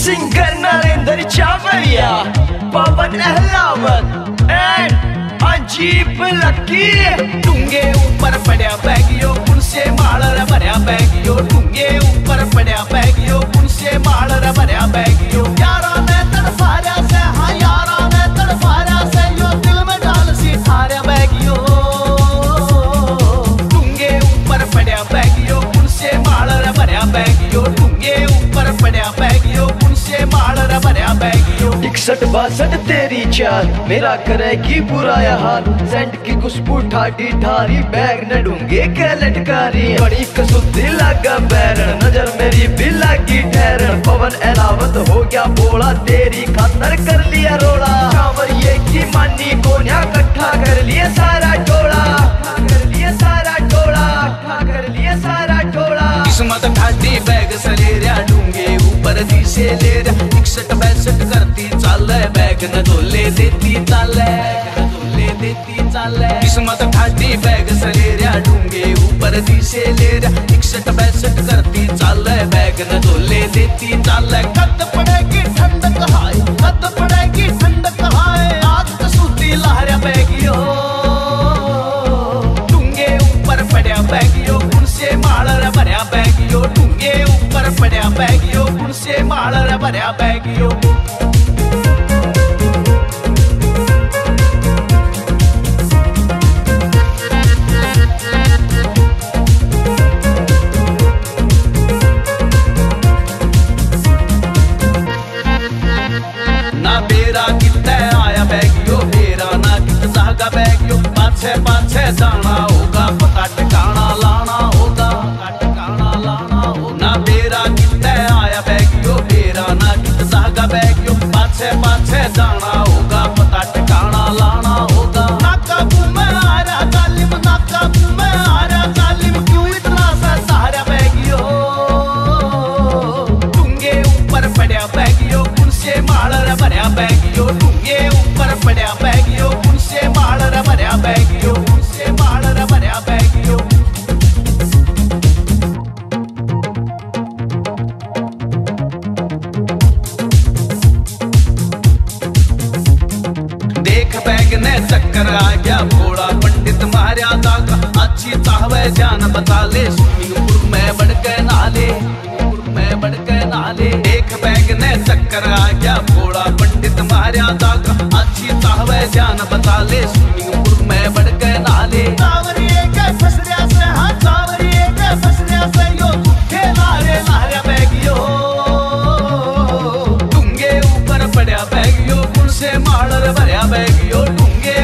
Singer Narendra Chawaliya, Pawan Ahlawat and अजीब लकी। डूंगे ऊपर पड़ा बैगियो उनसे मालर भरया बैगियो, डूंगे ऊपर पड़ा बैगियो उनसे मालर भरया बैगियो। यारा ने तड़फाया से, हाँ यारा ने तड़फाया से, यो दिल में डाल सी थारा बैगियो। डूंगे ऊपर पड़ा बैगियो उनसे मालर भरया बैगियो, डूंगे ऊपर पड़ा बैगियो उनसे मालर भरया बैगियो। 61-62 तेरी चाल मेरा करेगी बुरा हाल, सेंट की खुशबू ठाडी ठारी, बैग न डूंगे के लटकारी। बड़ी कसुद्दी लागा बैरण, नजर मेरी भी लागी ठहरण। पवन अहलावत हो गया बोला, तेरी खातर कर लिया रोड़ा। चावरिये की मानी को न्या इकट्ठा कर लिए सारा टोला, कर लिए सारा टोला, कर लिए सारा टोला। किस्मत ठाडी बैग सलेरिया, डूंगे ऊपर दी से ले रहा। 61-62 करती चाले, बैग न धोले देती चाले, धोले देती चाले। किस्मत ठाडी बैग सलेरिया, डूंगे ऊपर दी से ले रहा। 61-62 करती चाले, बैग न धोले देती चाले। कद पड़ेगी ठंडक हाय, कद पड़ेगी ठंडक हाय, आज कसूती लहरा बैगियो। डूंगे ऊपर पड़ा बैगियो उनसे मालर भरया बैगियो, डूंगे ऊपर पड़ा बैगियो उनसे मालर भरया बैगियो। ना बेरा कितने आया बैगियो, बेरा ना कित जागा बैगियो। पाछे पाछे जाना होगा, पता ठिकाना लाना होगा, पता ठिकाना लाना होगा। ना बेरा कितने आया बैगियो, बेरा ना कित जागा बैगियो। पाछे पाछे जाना होगा, पता ठिकाना लाना होगा। ना काबू में आ रहा जालिम, ना काबू में आ रहा जालिम, क्यों इतना सा सहारा बैगियो। डूंगे ऊपर पड़ा बैगियो उनसे मालर भरया बैगियो, डूंगे ऊपर पड़ा बैगियो उनसे मालर भरया बैगियो, उनसे मालर भरया बैगियो। देख बैग ने चक्कर आ गया, भोला पंडित मार्या दागा। अच्छी चाहवे जान बता ले, स्विमिंग पूल में बढ़ के नाले, में बढ़ के नाले। देख बैग ने चक्कर आ गया, भोला पंडित मार्या दागा। अच्छी चाहवे जान बता ले, स्विमिंग पूल में बढ़ के नाले। चावरिये के फसरिया से, हाँ चावरिये के फसरिया से, यो दुखे लारे लारे बैगियो। डूंगे ऊपर पड़ा बैगियो उनसे मालर भरया बैगियो, डूंगे